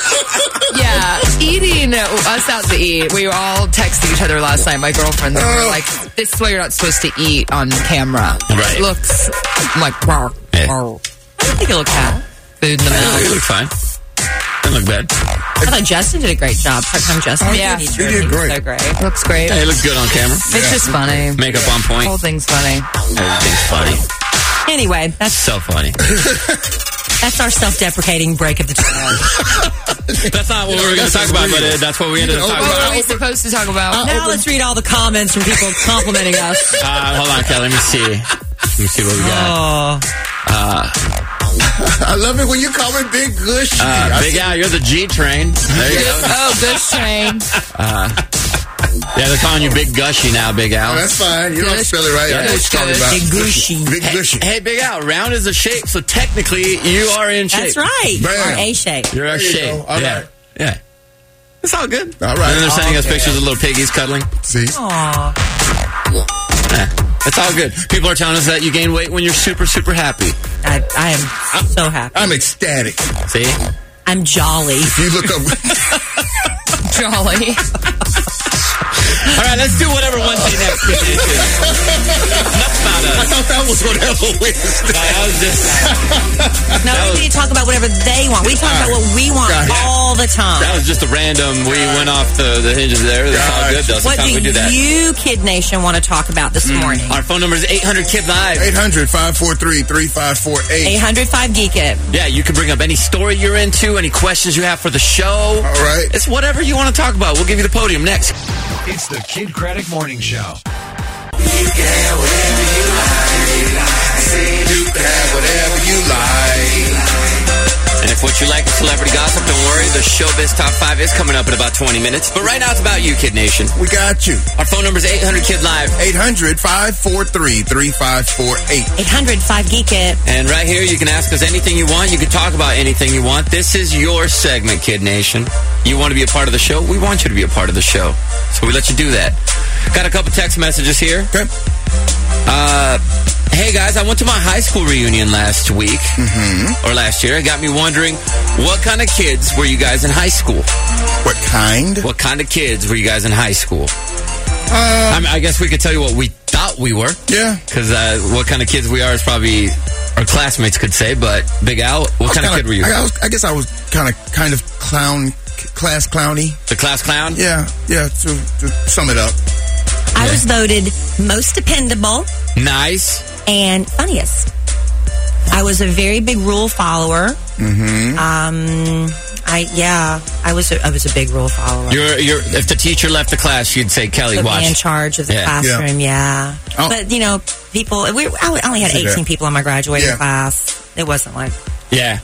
Yeah, eating uh, us out to eat. We all texted each other last night. My girlfriends and we were like, "This is why you're not supposed to eat on camera." Right. It looks I'm like rawr, Yeah. rawr. I think it looked bad. Food in the Yeah, mouth. you look fine. Doesn't look bad. I thought Justin did a great job. Part-time Justin. Yeah. He He did great. So great. Looks great. Yeah, you look good on camera. It's just funny. Makeup on The point. whole thing's funny. Everything's funny. Anyway, that's So funny. that's our self-deprecating break of the show. That's not what we were going to talk about, but uh, that's what we ended up talking What about. were we supposed to talk about? Now let's read all the comments from people complimenting us. Uh, hold on, Kelly. Let me see. Let me see what we got. Oh, I love it when you call me Big Gushy. Uh, I Big see- Al, you're the G train. There you go. Oh, good train. Yeah, they're calling you Big Gushy now, Big Al. Oh, that's fine. You don't have to spell it right. I know what you're talking Good. about. Big Gushy. Big Gushy. Hey, Big Al, round is a shape, so technically you are in shape. that's right. Bam. Or A shape. You're a There you shape. go. All yeah. right. Yeah. It's all good. All right. And then they're sending us Okay. pictures of little piggies cuddling. See? Aw. Yeah. It's all good. People are telling us that you gain weight when you're super, super happy. I, I am so happy. I'm ecstatic. See? I'm jolly. If you look up, Jolly. All right, let's do whatever Wednesday next week is. Enough about I us. thought that was whatever Wednesday. That was just, No, That we was- need to talk about whatever they want. We talk about what we want Right. all the time. that was just a random, we went off the, the hinges there. That's all good, though. What Sometimes do we do that. you, Kid Nation, want to talk about this morning? Our phone number is eight hundred Kid Live. eight hundred, five four three, three five four eight. eight hundred five Geek It. Yeah, you can bring up any story you're into, any questions you have for the show. All right. It's whatever you want to talk about. We'll give you the podium next. It's the Kid Craddock Morning Show. You can have whatever you like. You can have whatever you like. And if what you like is celebrity gossip, don't worry. The Showbiz Top five is coming up in about twenty minutes. But right now it's about you, Kid Nation. We got you. Our phone number is eight hundred Kid Live. eight hundred, five four three, three five four eight. eight hundred five Geek It. And right here, you can ask us anything you want. You can talk about anything you want. This is your segment, Kid Nation. You want to be a part of the show? We want you to be a part of the show. So we let you do that. Got a couple text messages here. Okay. Uh, hey, guys, I went to my high school reunion last week, Mm-hmm. or last year. It got me wondering, what kind of kids were you guys in high school? What kind? What kind of kids were you guys in high school? Uh, I mean, I guess we could tell you what we thought we were. yeah. Because uh, what kind of kids we are is probably our classmates could say. But Big Al, what kind of Kinda- kid were you? I, was, I guess I was kind of kind of clown, class clowny. The class clown? Yeah, yeah. To, to sum it up, I was voted most dependable Nice. and funniest. I was a very big rule follower. Mm-hmm. Um, I yeah, I was a, I was a big rule follower. You're, you're, if the teacher left the class, you'd say, Kelly, Put watch. me in charge of the Yeah. classroom. Yeah, Oh. but you know, people. We I only had See that. eighteen people in my graduating Yeah. class. It wasn't like Yeah.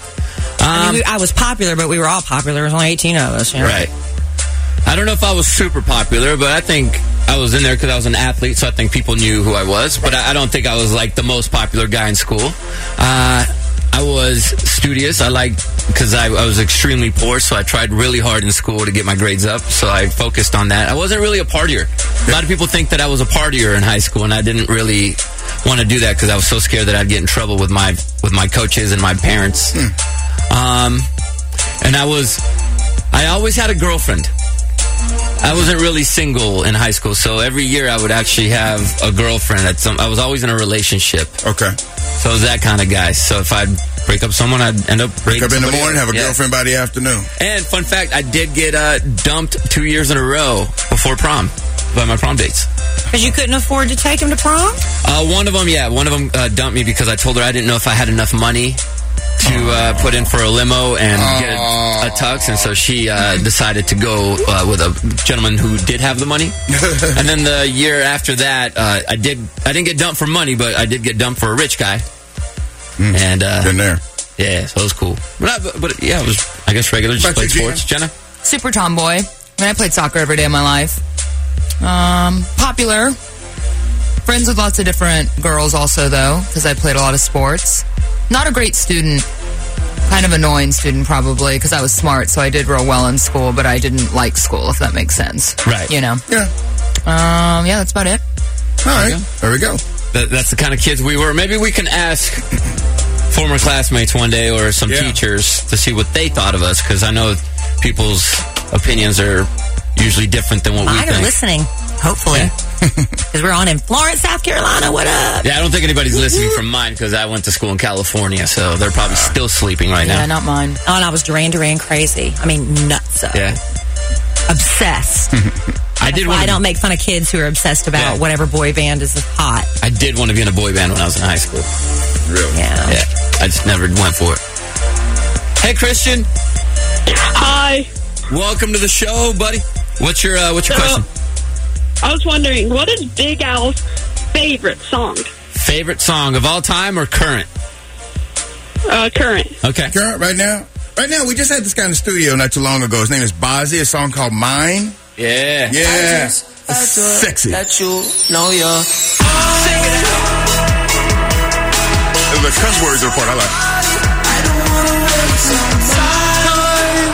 I, Um, mean, we, I was popular, but we were all popular. There was only eighteen of us. You know? Right. I don't know if I was super popular, but I think I was in there because I was an athlete, so I think people knew who I was. But I, I don't think I was like the most popular guy in school. Uh, I was studious. I liked because I, I was extremely poor, so I tried really hard in school to get my grades up. So I focused on that. I wasn't really a partier. A lot of people think that I was a partier in high school, and I didn't really want to do that because I was so scared that I'd get in trouble with my with my coaches and my parents. Um, and I was, I always had a girlfriend. I wasn't really single in high school, so every year I would actually have a girlfriend. At some, I was always in a relationship, Okay. so I was that kind of guy. So if I'd break up someone, I'd end up breaking Wake up in the somebody morning, up. have a Yeah. girlfriend by the afternoon. And fun fact, I did get uh, dumped two years in a row before prom by my prom dates. Because you couldn't afford to take him to prom. Uh, one of them, yeah, one of them uh, dumped me because I told her I didn't know if I had enough money to uh, put in for a limo and get a, a tux, and so she uh, decided to go uh, with a gentleman who did have the money. And then the year after that, uh, I did I didn't get dumped for money, but I did get dumped for a rich guy. And uh, Been there. yeah, so it was cool. But, I, but, but yeah, it was I guess regular, just About played you, sports. Jenna, Super tomboy. I mean, I played soccer every day of my life. Um, popular. Friends with lots of different girls also, though, because I played a lot of sports. Not a great student. Kind of annoying student, probably, because I was smart, so I did real well in school, but I didn't like school, if that makes sense. Right. You know? Yeah. Um, yeah, that's about it. All right. go. There we go. that, that's the kind of kids we were. Maybe we can ask former classmates one day or some Yeah. teachers to see what they thought of us, because I know people's opinions are usually different than what we Mine are think. listening, hopefully, because we're on in Florence, South Carolina. What up? Yeah, I don't think anybody's listening from mine because I went to school in California, so they're probably still sleeping right Yeah, now. not mine. Oh, and I was Duran Duran crazy. I mean, nuts. Yeah, Obsessed. I did Well, want I to. don't make fun of kids who are obsessed about Yeah. whatever boy band is hot. I did want to be in a boy band when I was in high school. Really? Yeah. Yeah, I just never went for it. Hey, Christian, Hi. welcome to the show, buddy. What's your uh, What's your So, question? I was wondering, what is Big Al's favorite song? Favorite song of all time or current? Uh, current. Okay. Current right now? Right now, we just had this guy in the studio not too long ago. His name is Bozzy. A song called Mine. Yeah. Yeah. It's sexy. That you know you're The cuss words are the part I like. I don't wanna waste your time.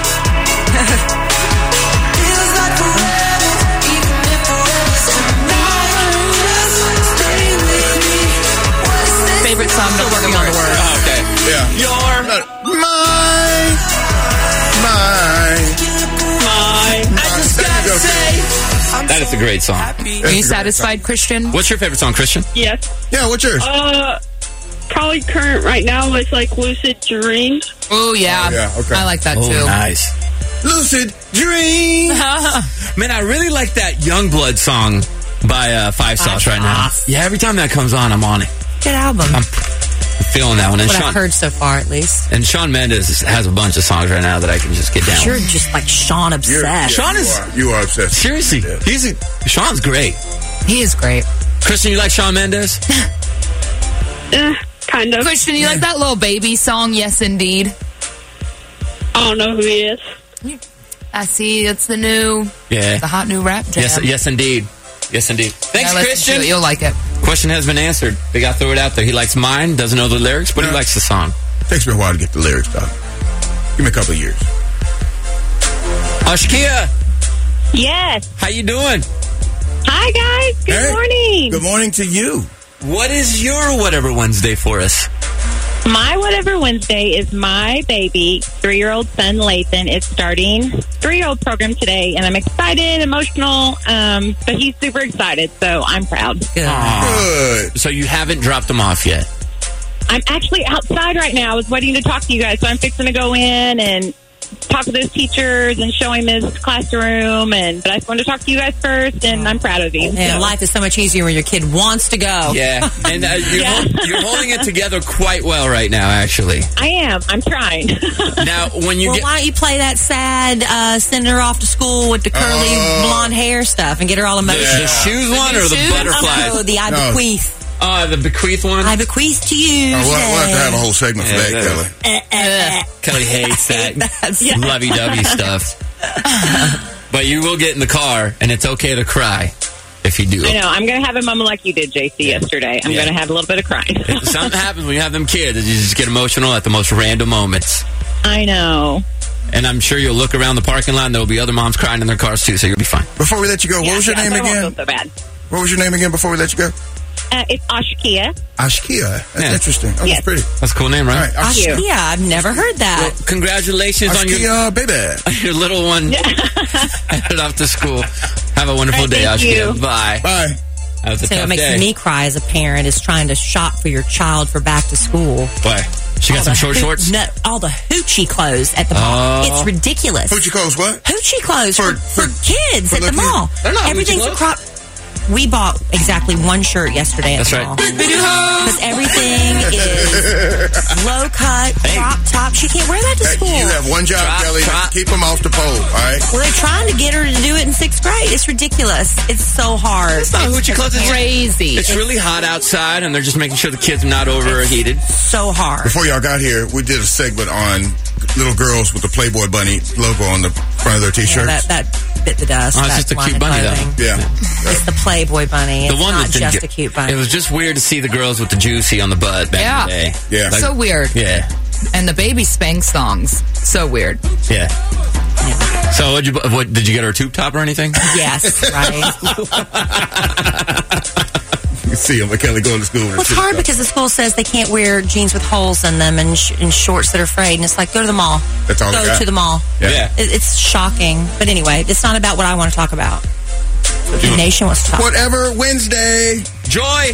Feels like forever, even if forever's tonight. Just stay with me. Wanna stay Favorite song, not working on the word. Oh, okay. Yeah. Your Mine. Mine. Mine. I just There you gotta go. say, I'm That is a great song. happy. Are you satisfied, Christian? What's your favorite song, Christian? Yes. Yeah, what's yours? Uh, probably current right now is like Lucid Dreams. Oh, yeah. Oh, yeah, okay. I like that, Oh, too. nice. Lucid Dream. Man, I really like that Youngblood song by uh, Five Sauce right now. Sauce. Yeah, every time that comes on, I'm on it. Good album. I'm feeling that one. And what Sean, I've heard so far, at least. and Shawn Mendes has a bunch of songs right now that I can just get down You're with. just like Sean You're- obsessed. Sean you is- are, you are obsessed. Seriously, Yeah. he's a, Sean's great. He is great. Christian, you like Shawn Mendes? Eh, kind of. Christian, you like that little baby song, Yes Indeed? I don't know who he is. I see. It's the new, Yeah. the hot new rap jam. Yes, yes, indeed. Yes, indeed. Thanks, Yeah, listen to Christian. it. You'll like it. Question has been answered. They got to throw it out there. He likes mine, doesn't know the lyrics, but he Yeah. likes the song. Takes me a while to get the lyrics, dog. Give me a couple of years. Ashkia, Yes. how you doing? Hi, guys. Good Hey. morning. Good morning to you. What is your Whatever Wednesday for us? My Whatever Wednesday is my baby, three-year-old son, Lathan, is starting three-year-old program today, and I'm excited, emotional, um, but he's super excited, so I'm proud. Good. Good. So you haven't dropped them off yet? I'm actually outside right now. I was waiting to talk to you guys, so I'm fixing to go in and talk with his teachers and show him his classroom. And but I just wanted to talk to you guys first, and I'm proud of you. And So, life is so much easier when your kid wants to go. Yeah, and uh, you're, Yeah. hol- you're holding it together quite well right now, actually. I am. I'm trying. Now, when you Well, get... why don't you play that sad, uh, send her off to school with the curly Oh. blonde hair stuff and get her all The, emotional? the shoes one or the shoes? butterflies? Oh, the I No. bequeath. Oh, the bequeath one? I bequeath to you. Oh, we'll, we'll have to today. have a whole segment for Yeah, that, that- Kelly. Uh, uh, uh. Kelly hates that That's- lovey-dovey stuff. But you will get in the car, and it's okay to cry if you do. I know. I'm going to have a mama like you did, J C, yesterday. I'm Yeah. going to have a little bit of crying. If something happens when you have them kids, you just get emotional at the most random moments. I know. And I'm sure you'll look around the parking lot, and there'll be other moms crying in their cars, too, so you'll be fine. Before we let you go, what Yeah, was your yeah, name but I won't again? feel so bad. What was your name again before we let you go? Uh, it's Ashkia. Ashkia. That's Yeah. interesting. Oh, Yes. that's pretty. That's a cool name, All right? right, Ash- you. Yeah, I've never heard that. Well, congratulations on your, Ashkia, baby. your little one headed off to school. Have a wonderful All right, day, thank Ashkia. you. Bye. Bye. That was a So tough what makes day. me cry as a parent is trying to shop for your child for back to school. Why? She got All some the short hoo- shorts? No, all the hoochie clothes at the mall. Oh. It's ridiculous. Hoochie clothes, what? Hoochie clothes for, For- for, for- kids for at the little mall. kids. They're not Everything's hoochie a crop. We bought exactly one shirt yesterday at That's the right. mall. Because everything is low cut, crop top. She can't wear that to Hey, school. you have one job, Drop, Kelly. drop. Keep them off the pole, all right? Well, they're trying to get her to do it in sixth grade. It's ridiculous. It's so hard. It's not hoochie clothes. It's Crazy. It's really hot outside, and they're just making sure the kids are not overheated. So hard. Before y'all got here, we did a segment on little girls with the Playboy Bunny logo on the front of their Yeah, T-shirts. that, that bit the dust. Oh, it's that just a line cute of bunny, though. clothing. yeah. It's the Playboy bunny. It's The one not that didn't just get- a cute bunny. It was just weird to see the girls with the juicy on the butt back Yeah. in the day. Yeah. Like- So weird. yeah, And the baby spank songs. So weird. yeah. So, what'd you, what, did you get her a tube top or anything? Yes, right. You can see them, Kelly going to school. with Well, it's a hard T-shirt. because the school says they can't wear jeans with holes in them and, sh- and shorts that are frayed. And it's like, go to the mall. That's all they Go got. to the mall. Yeah. It, it's shocking. But anyway, it's not about what I want to talk about. The nation wants to talk. Whatever, Wednesday. Joy,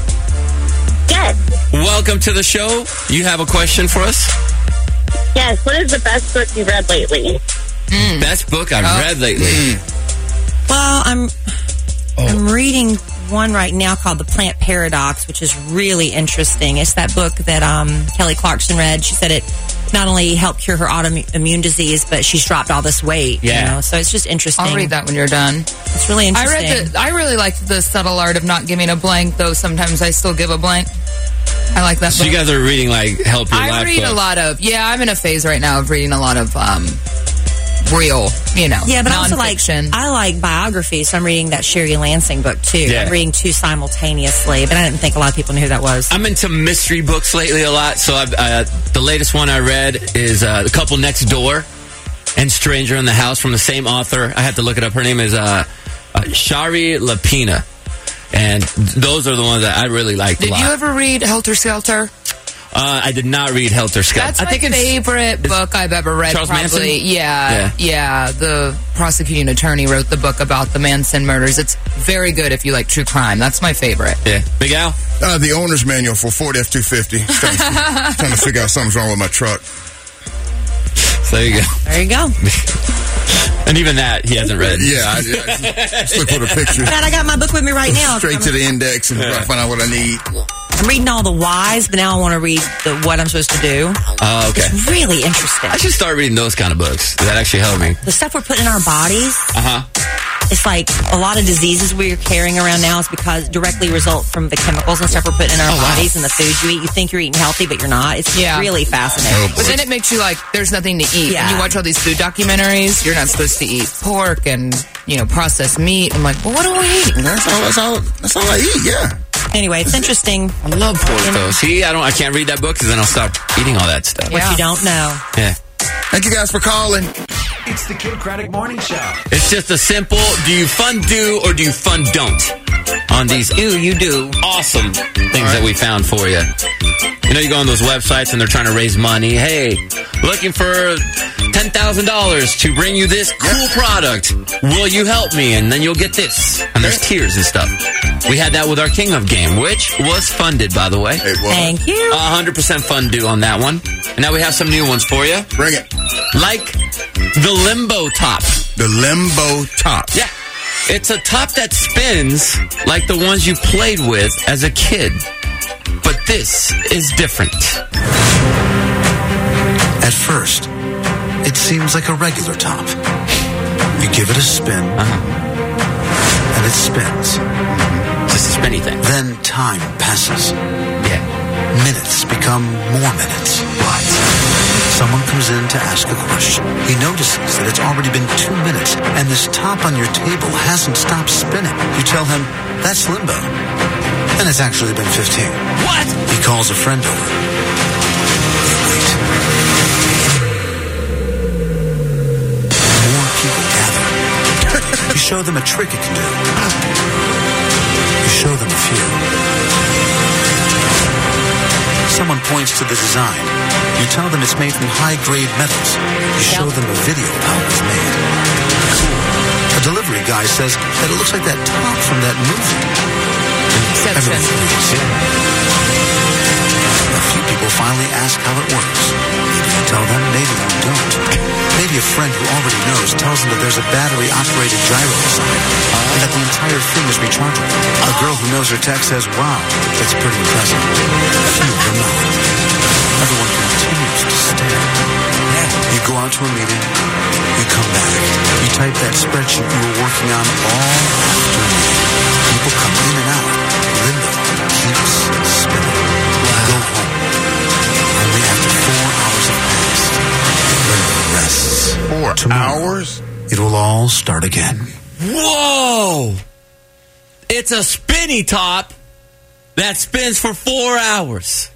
Yes. welcome to the show. You have a question for us? Yes. What is the best book you've read lately? Best book I've Oh. read lately. Well, I'm I'm reading one right now called The Plant Paradox, which is really interesting. It's that book that um, Kelly Clarkson read. She said it not only helped cure her autoimmune disease, but she's dropped all this weight. Yeah. You know? So it's just interesting. I'll read that when you're done. It's really I interesting. read the. I really liked the subtle art of not giving a blank, though sometimes I still give a blank. I like that So book. you guys are reading, like, help your I life read books. a lot of. Yeah, I'm in a phase right now of reading a lot of um, real, you know, Yeah, but I also like nonfiction. I like biography, so I'm reading that Sherry Lansing book too. Yeah. I'm reading two simultaneously, but I didn't think a lot of people knew who that was. I'm into mystery books lately a lot. So I've, uh, the latest one I read is uh, The Couple Next Door and Stranger in the House from the same author. I had to look it up. Her name is uh, uh, Shari Lapina. And those are the ones that I really liked Did a lot. you ever read Helter Skelter? uh, I did not read Helter Skelter. That's I my think it's favorite book I've ever read. Charles probably, Manson? yeah, yeah, The prosecuting attorney wrote the book about the Manson murders. It's very good if you like true crime. That's my favorite. Yeah. Big Al? Uh, the owner's manual for Ford F two fifty. Trying, to- trying to figure out something's wrong with my truck. So there you go. There you go. And even that, he hasn't read. Yeah, I, I just look for the picture. Dad, I got my book with me right now. Straight to the index and Yeah. find out what I need. I'm reading all the whys, but now I want to read the what I'm supposed to do. Oh, okay. It's really interesting. I should start reading those kind of books. That actually helped me. The stuff we're putting in our bodies, Uh huh. it's like a lot of diseases we're carrying around now is because directly result from the chemicals and stuff we're putting in our Oh, wow. bodies and the food you eat. You think you're eating healthy, but you're not. It's Yeah. really fascinating. But then it makes you like, there's nothing to eat. Yeah. When you watch all these food documentaries, you're not supposed to eat pork and, you know, processed meat. I'm like, well, what do I eat? That's all. That's all. That's all I eat. Yeah. Anyway, it's interesting. I love pork though. See, I don't. I can't read that book because then I'll stop eating all that stuff. What Yeah. you don't know. Yeah. Thank you guys for calling. It's the Kid Craddock Morning Show. It's just a simple: do you fun do or do you fun don't? On these Do you do? awesome things that we found for you. You know, you go on those websites and they're trying to raise money. Hey, looking for ten thousand dollars to bring you this cool product. Will you help me? And then you'll get this. And there's tiers and stuff. We had that with our King of game, which was funded, by the way. It was. Thank you. one hundred percent fun do on that one. And now we have some new ones for you. Bring it. like the limbo top. The limbo top. Yeah. It's a top that spins like the ones you played with as a kid. But this is different. At first, it seems like a regular top. You give it a spin, Uh-huh. and it spins. Just a spinny thing. Then time passes. Yeah. Minutes become more minutes. But someone comes in to ask a question. He notices that it's already been two minutes, and this top on your table hasn't stopped spinning. You tell him, that's limbo. And it's actually been fifteen. What? He calls a friend over. They wait. More people gather. You show them a trick it can do. You show them a few. Someone points to the design. You tell them it's made from high-grade metals. You show them a video of how it was made. A delivery guy says that it looks like that top from that movie. Exception. Everyone agrees. A few people finally ask how it works. Maybe you tell them, maybe you don't. Maybe a friend who already knows tells them that there's a battery-operated gyro inside and that the entire thing is rechargeable. A girl who knows her tech says, wow, that's pretty impressive. A few of them know. Everyone continues to stare. You go out to a meeting, you come back, you type that spreadsheet you were working on all afternoon. People come in and out. Limbo keeps spinning. Go home. Only after four hours have passed, Limbo rests. Four Tomorrow, hours? it will all start again. Whoa! It's a spinny top that spins for four hours.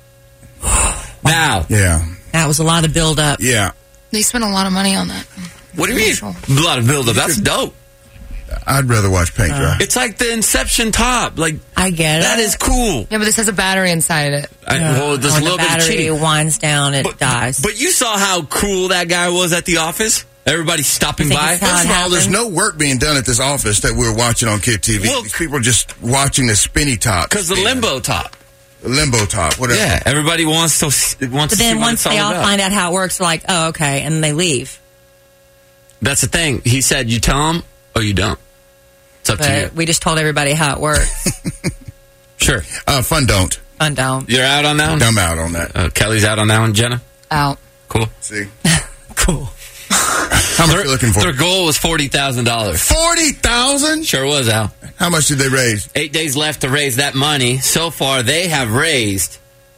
Now, Yeah. That was a lot of build-up. Yeah. They spent a lot of money on that. what do you mean? A lot of buildup. That's dope. I'd rather watch paint dry. It's like the Inception top. Like, I get it. that is cool. Yeah, but this has a battery inside it. I, well, there's when a little the bit of battery cheating. winds down, it But, dies. but you saw how cool that guy was at the office? Everybody stopping You think by? it's how First of it all, there's happened? no work being done at this office that we're watching on Kid T V. Well- These people are just watching the spinny top. Because the spin. limbo top. The limbo top, whatever. Yeah, everybody wants to wants But to see then what once it's all they all about. find out how it works, they're like, oh, okay, and they leave. That's the thing. He said, you tell them or you don't. It's up to you. But we just told everybody how it works. Sure. Uh, fun don't. Fun don't. You're out on that one? I'm out on that. Uh, Kelly's out on that one. Jenna? Out. Cool. See? Cool. How much are you looking for? Their goal was forty thousand dollars. forty thousand? Sure was, Al. How much did they raise? Eight days left to raise that money. So far, they have raised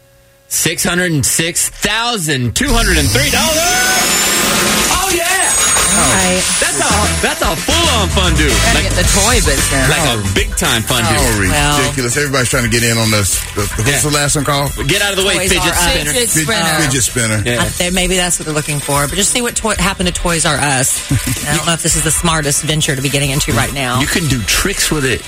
six hundred six thousand two hundred three dollars. Oh, yeah. All right. That's a, that's a full-on fondue. Gotta Like, get the toy business. like a big-time fondue. Oh, well. ridiculous. Everybody's trying to get in on this. The, the, Yeah. What's the last one called? Get out of the way, Toys fidget R Us. spinner. Fidget Fid- spinner. Fidget spinner. Yeah. I- they- maybe that's what they're looking for. But just see what toy- happened to Toys R Us. I don't know if this is the smartest venture to be getting into right now. You can do tricks with it.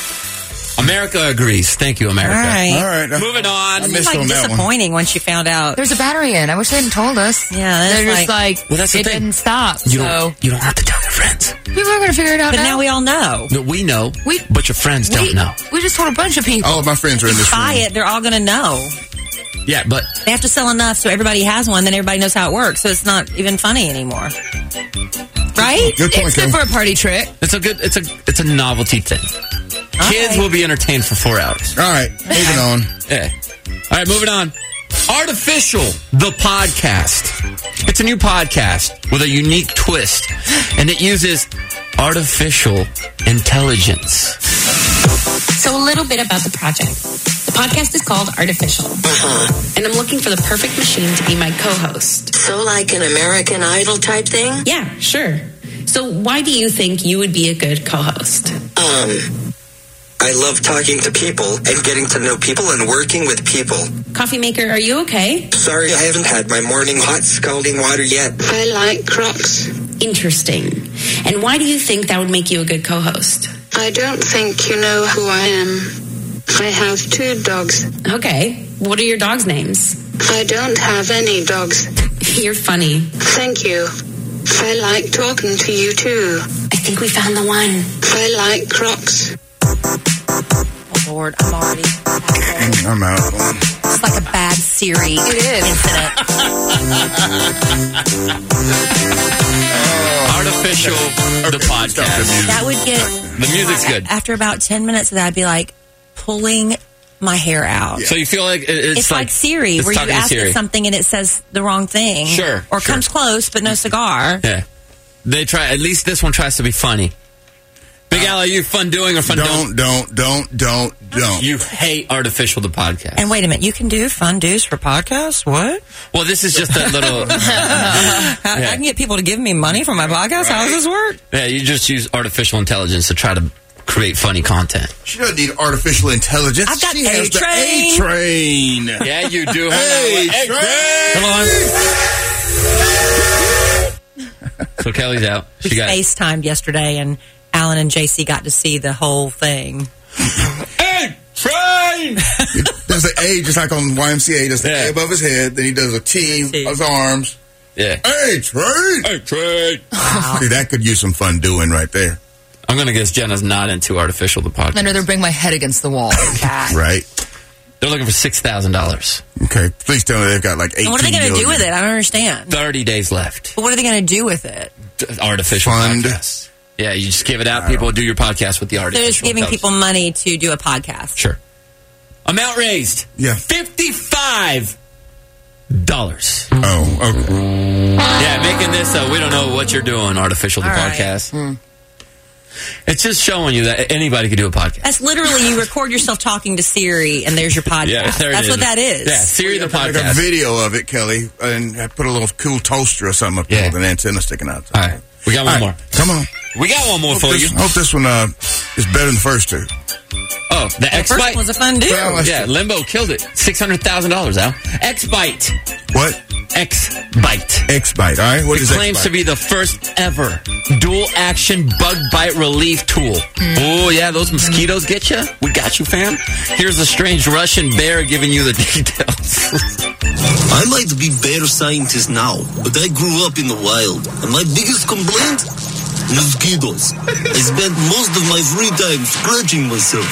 America agrees. Thank you, America. All right. All right. Moving on. I It's missed like on that one. disappointing once you found out. There's a battery in. I wish they hadn't told us. Yeah, that's They're just like- like, Well, that's the it thing. didn't stop. You so don't, you don't have to tell your friends. people are going to figure it out But now. now we all know. No, we know, We- but your friends we, don't know. We just told a bunch of people. All of my friends are in this Buy room. it, they're all going to know. Yeah, but They have to sell enough so everybody has one, then everybody knows how it works. So it's not even funny anymore. Right? Good point, It's good Kim. for a party trick. it's a good, it's a, it's a novelty thing. Kids right. will be entertained for four hours. All right. Moving on. Yeah. All right, moving on. Artificial, the podcast. It's a new podcast with a unique twist, and it uses artificial intelligence. So a little bit about the project. The podcast is called Artificial. Uh-huh. And I'm looking for the perfect machine to be my co-host. So like an American Idol type thing? Yeah, sure. So why do you think you would be a good co-host? Um, I love talking to people and getting to know people and working with people. Coffee maker, are you okay? Sorry, I haven't had my morning hot scalding water yet. I like Crocs. Interesting. And why do you think that would make you a good co-host? I don't think you know who I am. I have two dogs. Okay. What are your dogs' names? I don't have any dogs. You're funny. Thank you. I like talking to you too. I think we found the one. I like Crocs. Lord, I'm already. I'm out. It's like a bad Siri It is. incident. Artificial, the podcast. That would get. The music's good. After about ten minutes of that, I'd be like pulling my hair out. So you feel like it- it's, It's, like, Siri, it's where you talking to ask Siri. it something and it says the wrong thing. Sure, Or sure. comes close, but no cigar. Yeah. They try, at least this one tries to be funny. Big Al, are you fun doing or fun Don't, don't, don't, don't, don't. You hate Artificial, the podcast. And wait a minute, you can do fun do's for podcasts? What? Well, this is just a little. I, I Yeah. can get people to give me money for my podcast? How does this work? Yeah, you just use artificial intelligence to try to create funny content. She doesn't need artificial intelligence. I've got she has the A-Train. A-Train. Yeah, you do. Hey, Hey, Train. Come on. So Kelly's out. We She got. FaceTimed yesterday, and Alan and J C got to see the whole thing. Hey, train! There's an A, just like on Y M C A. There's an Yeah. A above his head. Then he does a T, T. with his arms. Yeah. Hey, Train. Hey, train! See, that could use some fun doing right there. I'm going to guess Jenna's not into Artificial, the podcast. I'd rather bang my head against the wall. Right. They're looking for six thousand dollars. Okay. Please tell me they've got like eighteen And what are they going to do million. with it? I don't understand. thirty days left. But what are they going to do with it? Artificial Fund. podcast. Yeah, you just give it out. People do your podcast with the artificial. They're just giving intelligence. people money to do a podcast. Sure. Amount raised. Yeah. fifty-five dollars. Oh, okay. Yeah, making this, uh, we don't know what you're doing, Artificial, the All right. podcast. It's just showing you that anybody can do a podcast. That's literally you record yourself talking to Siri, and there's your podcast. Yeah, there it That's is. what that is. Yeah, Siri the Like a podcast. video of it, Kelly, and I put a little cool toaster or something up there Yeah. with an antenna sticking out. All right, we got one All more. right, come on. We got one more Hope for this, you. hope this one uh, is better than the first two. Oh, the The X first Byte. one was a fun do. Well, that's- Yeah, Limbo killed it. Six hundred thousand dollars, Al. X Byte. What? X Byte. X-Bite, all right? What It is claims X-Bite? to be the first ever dual action bug bite relief tool. Oh, yeah, those mosquitoes get you? We got you, fam. Here's a strange Russian bear giving you the details. I might be bear scientist now, but I grew up in the wild, and my biggest complaint? Mosquitoes. I spent most of my free time scratching myself.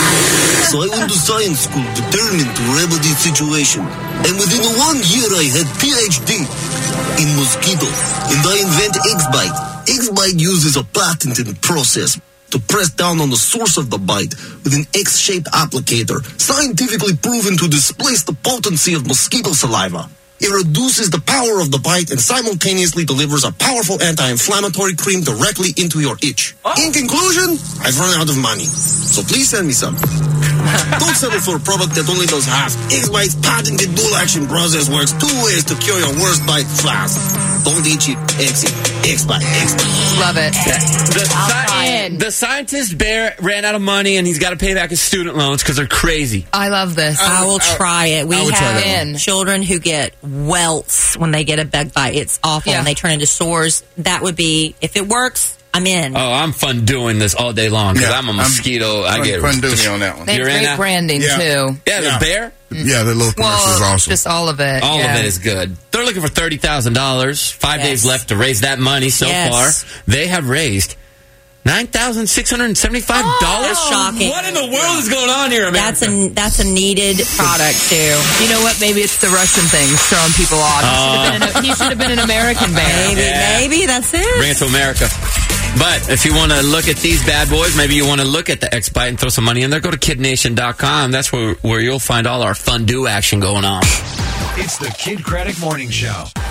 So I went to science school determined to remedy the situation. And within one year I had P H D in mosquitoes. And I invent X-Bite. X-Bite uses a patented process to press down on the source of the bite with an X-shaped applicator, scientifically proven to displace the potency of mosquito saliva. It reduces the power of the bite and simultaneously delivers a powerful anti-inflammatory cream directly into your itch. In conclusion, I've run out of money. So please send me some. Don't settle for a product that only does half. X-Bite's patented dual-action process works two ways to cure your worst bite fast. Don't itch it, X it. X-Bite, X-Bite. Love it. The, I'll sci- in. the scientist bear ran out of money and he's got to pay back his student loans because they're crazy. I love this. I will try it. We I would try have that one. children who get welts when they get a bug bite. It's awful, Yeah. and they turn into sores. That would be, if it works, I'm in. Oh, I'm fun doing this all day long because Yeah, I'm a I'm- mosquito. I Fun- get fun doing me on that one. They have You're in great now? branding, Yeah. too. Yeah, the Yeah. bear. Yeah, the little commercial is Well, awesome. just all of it. All yeah. of it is good. They're looking for thirty thousand dollars. Five Yes. days left to raise that money so Yes. far. They have raised nine thousand six hundred seventy-five dollars. That's shocking. What in the world is going on here, America? That's a that's a needed product too. You know what? Maybe it's the Russian things throwing people off. He should have been an- He should have been an American bear. Maybe, Yeah. maybe that's it. Bring it to America. But if you want to look at these bad boys, maybe you want to look at the X-Bite and throw some money in there, go to kid nation dot com. That's where, where you'll find all our fun do action going on. It's the Kid Craddock Morning Show.